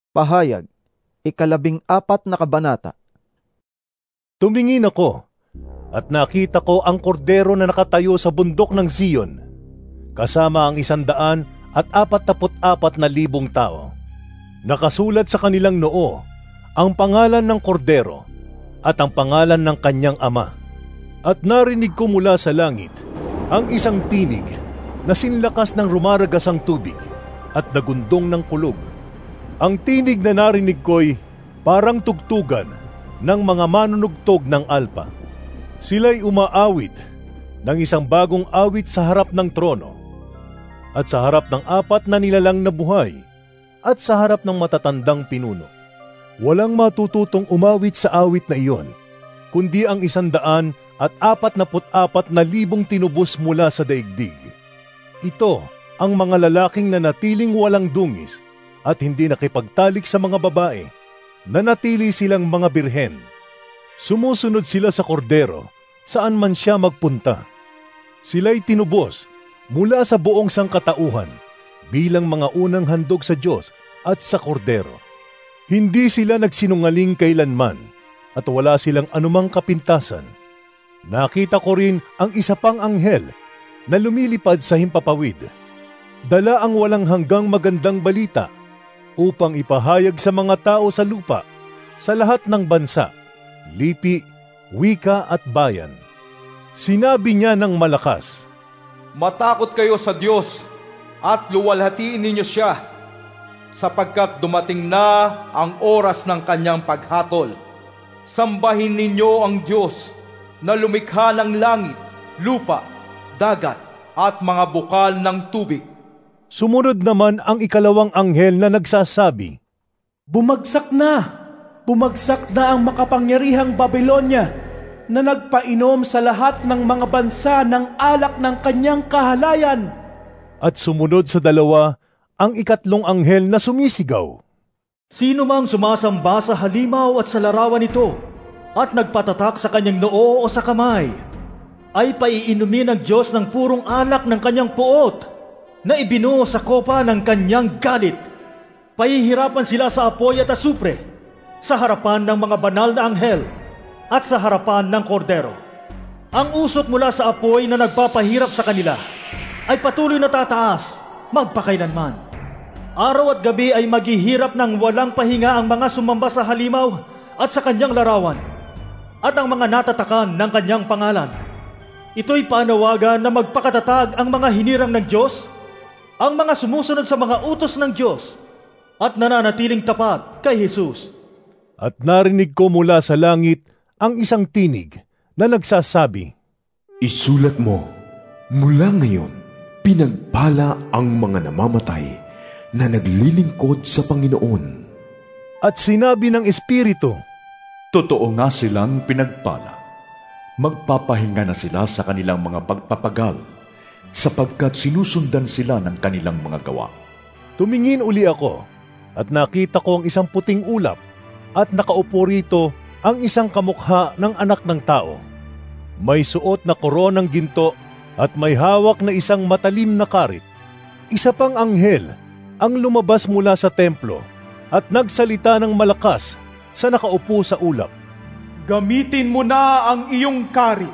Pahayag, 14 na kabanata. Tumingin ako, at nakita ko ang kordero na nakatayo sa bundok ng Zion, kasama ang 144,000 tao. Nakasulat sa kanilang noo ang pangalan ng kordero at ang pangalan ng kanyang ama. At narinig ko mula sa langit ang isang tinig na sinlakas ng rumaragasang tubig at nagundong ng kulog. Ang tinig na narinig ko'y parang tugtugan ng mga manunugtog ng alpa. Sila'y umaawit ng isang bagong awit sa harap ng trono at sa harap ng 4 na nilalang na buhay at sa harap ng matatandang pinuno. Walang matututong umawit sa awit na iyon, kundi ang 144,000 tinubos mula sa daigdig. Ito ang mga lalaking na natiling walang dungis at hindi nakipagtalik sa mga babae, na natili silang mga birhen. Sumusunod sila sa kordero saan man siya magpunta. Sila'y tinubos mula sa buong sangkatauhan bilang mga unang handog sa Diyos at sa kordero. Hindi sila nagsinungaling kailanman at wala silang anumang kapintasan. Nakita ko rin ang isa pang anghel na lumilipad sa himpapawid. Dala ang walang hanggang magandang balita upang ipahayag sa mga tao sa lupa, sa lahat ng bansa, lipi, wika at bayan. Sinabi niya ng malakas, "Matakot kayo sa Diyos at luwalhatiin ninyo siya, sapagkat dumating na ang oras ng kanyang paghatol. Sambahin ninyo ang Diyos na lumikha ng langit, lupa, dagat at mga bukal ng tubig." Sumunod naman ang 2 anghel na nagsasabi, Bumagsak na ang makapangyarihang Babylonia na nagpainom sa lahat ng mga bansa ng alak ng kanyang kahalayan. At sumunod sa 2 ang 3 anghel na sumisigaw, Sino mang sumasamba sa halimaw at sa larawan nito at nagpatatak sa kanyang noo o sa kamay, ay paiinumin ng Diyos ng purong alak ng kanyang puot na ibinuo sa kopa ng kanyang galit. Pahihirapan sila sa apoy at asupre sa harapan ng mga banal na anghel at sa harapan ng kordero. Ang usok mula sa apoy na nagpapahirap sa kanila ay patuloy na tataas magpakailanman. Araw at gabi ay maghihirap ng walang pahinga ang mga sumamba sa halimaw at sa kanyang larawan at ang mga natatakan ng kanyang pangalan. Ito'y panawagan na magpakatatag ang mga hinirang ng Diyos, ang mga sumusunod sa mga utos ng Diyos at nananatiling tapat kay Jesus. At narinig ko mula sa langit ang isang tinig na nagsasabi, Isulat mo, mula ngayon, pinagpala ang mga namamatay na naglilingkod sa Panginoon. At sinabi ng Espiritu, Totoo nga silang pinagpala. Magpapahinga na sila sa kanilang mga pagpapagal, sapagkat sinusundan sila ng kanilang mga gawa. Tumingin uli ako, at nakita ko ang isang puting ulap, at nakaupo rito ang isang kamukha ng anak ng tao. May suot na koronang ginto, at may hawak na isang matalim na karit. Isa pang anghel ang lumabas mula sa templo, at nagsalita ng malakas sa nakaupo sa ulap. Gamitin mo na ang iyong karit.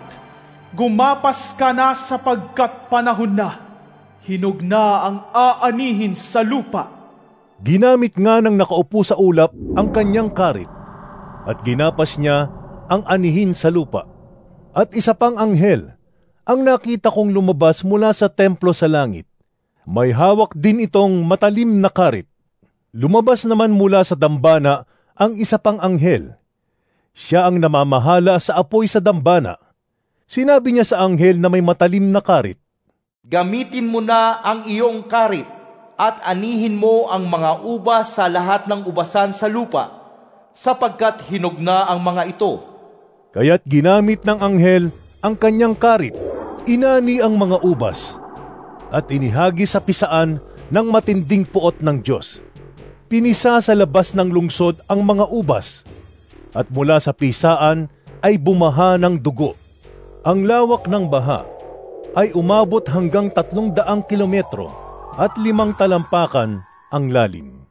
Gumapas ka na sapagkat panahon na. Hinog na ang aanihin sa lupa. Ginamit nga ng nakaupo sa ulap ang kanyang karit, at ginapas niya ang anihin sa lupa. At isa pang anghel ang nakita kong lumabas mula sa templo sa langit. May hawak din itong matalim na karit. Lumabas naman mula sa dambana ang isa pang anghel. Siya ang namamahala sa apoy sa dambana. Sinabi niya sa anghel na may matalim na karit, Gamitin mo na ang iyong karit at anihin mo ang mga ubas sa lahat ng ubasan sa lupa, sapagkat hinog na ang mga ito. Kaya't ginamit ng anghel ang kanyang karit, inani ang mga ubas, at inihagi sa pisaan ng matinding puot ng Diyos. Pinisa sa labas ng lungsod ang mga ubas, at mula sa pisaan ay bumaha ng dugo. Ang lawak ng baha ay umabot hanggang 300 kilometro at 5 talampakan ang lalim.